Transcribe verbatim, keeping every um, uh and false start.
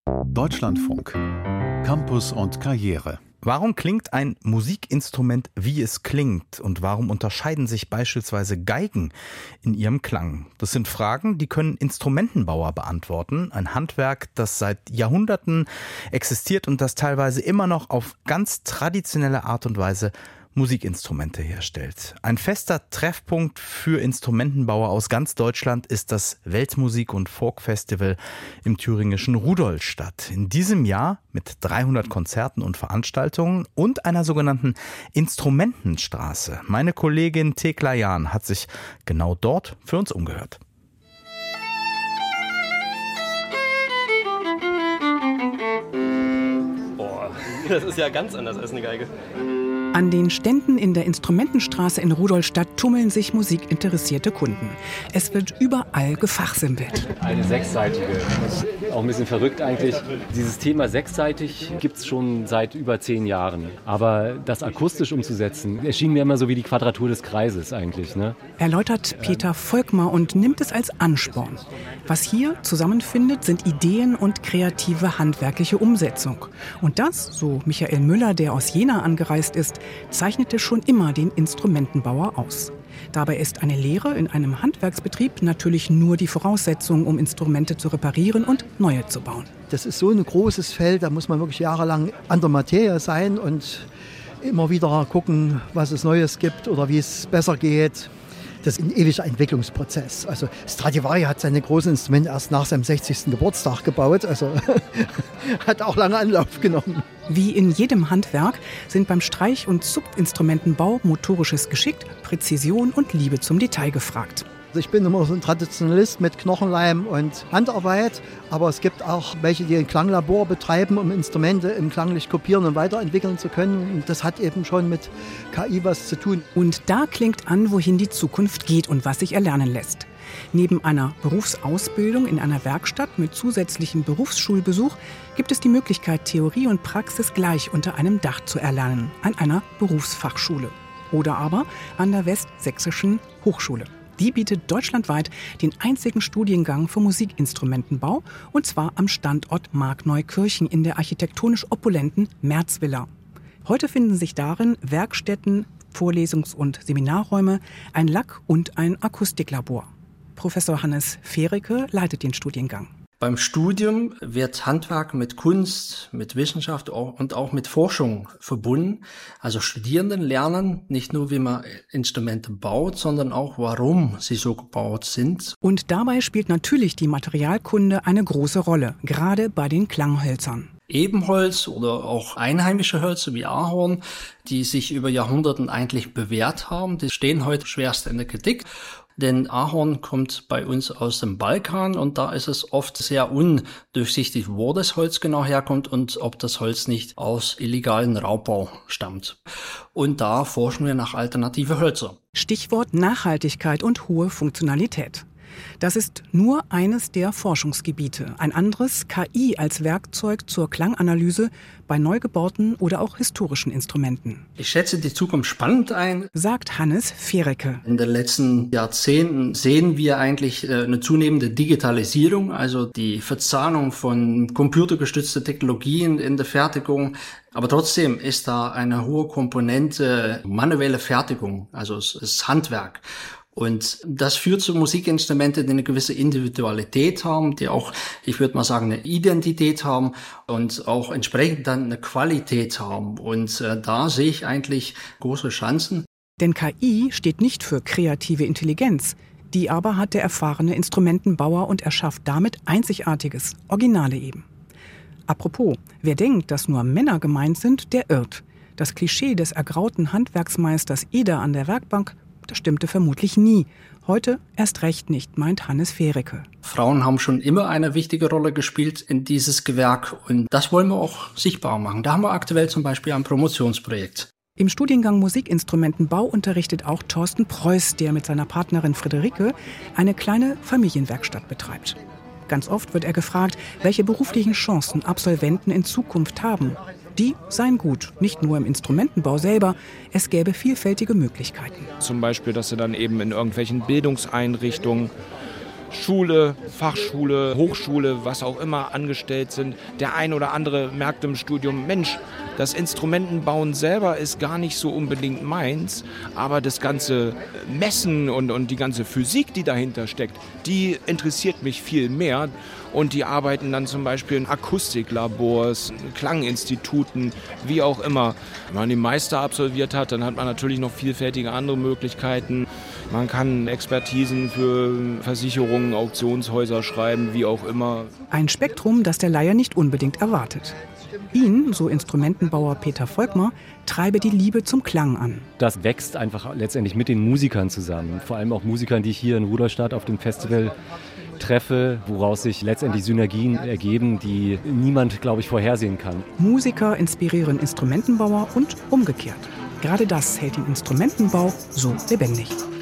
Deutschlandfunk. Campus und Karriere. Warum klingt ein Musikinstrument, wie es klingt? Und warum unterscheiden sich beispielsweise Geigen in ihrem Klang? Das sind Fragen, die können Instrumentenbauer beantworten. Ein Handwerk, das seit Jahrhunderten existiert und das teilweise immer noch auf ganz traditionelle Art und Weise Musikinstrumente herstellt. Ein fester Treffpunkt für Instrumentenbauer aus ganz Deutschland ist das Weltmusik- und Folkfestival im thüringischen Rudolstadt. In diesem Jahr mit dreihundert Konzerten und Veranstaltungen und einer sogenannten Instrumentenstraße. Meine Kollegin Thekla Jahn hat sich genau dort für uns umgehört. Boah, das ist ja ganz anders als eine Geige. An den Ständen in der Instrumentenstraße in Rudolstadt tummeln sich musikinteressierte Kunden. Es wird überall gefachsimpelt. Eine sechsseitige. Das ist auch ein bisschen verrückt eigentlich. Dieses Thema sechsseitig gibt es schon seit über zehn Jahren. Aber das akustisch umzusetzen, erschien mir immer so wie die Quadratur des Kreises eigentlich. Ne? Erläutert Peter Volkmar und nimmt es als Ansporn. Was hier zusammenfindet, sind Ideen und kreative handwerkliche Umsetzung. Und das, so Michael Müller, der aus Jena angereist ist, zeichnete schon immer den Instrumentenbauer aus. Dabei ist eine Lehre in einem Handwerksbetrieb natürlich nur die Voraussetzung, um Instrumente zu reparieren und neue zu bauen. Das ist so ein großes Feld, da muss man wirklich jahrelang an der Materie sein und immer wieder gucken, was es Neues gibt oder wie es besser geht. Das ist ein ewiger Entwicklungsprozess. Also Stradivari hat seine großen Instrumente erst nach seinem sechzigsten Geburtstag gebaut, also hat auch lange Anlauf genommen. Wie in jedem Handwerk sind beim Streich- und Zupfinstrumentenbau motorisches Geschick, Präzision und Liebe zum Detail gefragt. Also ich bin immer so ein Traditionalist mit Knochenleim und Handarbeit, aber es gibt auch welche, die ein Klanglabor betreiben, um Instrumente im Klanglich kopieren und weiterentwickeln zu können. Und das hat eben schon mit K I was zu tun. Und da klingt an, wohin die Zukunft geht und was sich erlernen lässt. Neben einer Berufsausbildung in einer Werkstatt mit zusätzlichem Berufsschulbesuch gibt es die Möglichkeit, Theorie und Praxis gleich unter einem Dach zu erlernen, an einer Berufsfachschule. Oder aber an der Westsächsischen Hochschule. Die bietet deutschlandweit den einzigen Studiengang für Musikinstrumentenbau, und zwar am Standort Markneukirchen in der architektonisch opulenten Märzvilla. Heute finden sich darin Werkstätten, Vorlesungs- und Seminarräume, ein Lack- und ein Akustiklabor. Professor Hannes Fehreke leitet den Studiengang. Beim Studium wird Handwerk mit Kunst, mit Wissenschaft und auch mit Forschung verbunden. Also Studierenden lernen nicht nur, wie man Instrumente baut, sondern auch, warum sie so gebaut sind. Und dabei spielt natürlich die Materialkunde eine große Rolle, gerade bei den Klanghölzern. Ebenholz oder auch einheimische Hölzer wie Ahorn, die sich über Jahrhunderten eigentlich bewährt haben, die stehen heute schwerst in der Kritik. Denn Ahorn kommt bei uns aus dem Balkan und da ist es oft sehr undurchsichtig, wo das Holz genau herkommt und ob das Holz nicht aus illegalen Raubbau stammt. Und da forschen wir nach alternative Hölzer. Stichwort Nachhaltigkeit und hohe Funktionalität. Das ist nur eines der Forschungsgebiete. Ein anderes, K I als Werkzeug zur Klanganalyse bei neu gebauten oder auch historischen Instrumenten. Ich schätze die Zukunft spannend ein, sagt Hannes Fehreke. In den letzten Jahrzehnten sehen wir eigentlich eine zunehmende Digitalisierung, also die Verzahnung von computergestützten Technologien in der Fertigung. Aber trotzdem ist da eine hohe Komponente manuelle Fertigung, also es ist Handwerk. Und das führt zu Musikinstrumenten, die eine gewisse Individualität haben, die auch, ich würde mal sagen, eine Identität haben und auch entsprechend dann eine Qualität haben. Und äh, da sehe ich eigentlich große Chancen. Denn K I steht nicht für kreative Intelligenz. Die aber hat der erfahrene Instrumentenbauer und erschafft damit Einzigartiges, Originale eben. Apropos, wer denkt, dass nur Männer gemeint sind, der irrt. Das Klischee des ergrauten Handwerksmeisters Eder an der Werkbank, das stimmte vermutlich nie. Heute erst recht nicht, meint Hannes Fehreke. Frauen haben schon immer eine wichtige Rolle gespielt in dieses Gewerk und das wollen wir auch sichtbar machen. Da haben wir aktuell zum Beispiel ein Promotionsprojekt. Im Studiengang Musikinstrumentenbau unterrichtet auch Thorsten Preuß, der mit seiner Partnerin Friederike eine kleine Familienwerkstatt betreibt. Ganz oft wird er gefragt, welche beruflichen Chancen Absolventen in Zukunft haben. Die seien gut, nicht nur im Instrumentenbau selber, es gäbe vielfältige Möglichkeiten. Zum Beispiel, dass sie dann eben in irgendwelchen Bildungseinrichtungen Schule, Fachschule, Hochschule, was auch immer angestellt sind. Der ein oder andere merkt im Studium, Mensch, das Instrumentenbauen selber ist gar nicht so unbedingt meins, aber das ganze Messen und, und die ganze Physik, die dahinter steckt, die interessiert mich viel mehr. Und die arbeiten dann zum Beispiel in Akustiklabors, Klanginstituten, wie auch immer. Wenn man den Meister absolviert hat, dann hat man natürlich noch vielfältige andere Möglichkeiten. Man kann Expertisen für Versicherungen, Auktionshäuser schreiben, wie auch immer. Ein Spektrum, das der Laie nicht unbedingt erwartet. Ihn, so Instrumentenbauer Peter Volkmar, treibe die Liebe zum Klang an. Das wächst einfach letztendlich mit den Musikern zusammen. Vor allem auch Musikern, die ich hier in Rudolstadt auf dem Festival treffe, woraus sich letztendlich Synergien ergeben, die niemand, glaube ich, vorhersehen kann. Musiker inspirieren Instrumentenbauer und umgekehrt. Gerade das hält den Instrumentenbau so lebendig.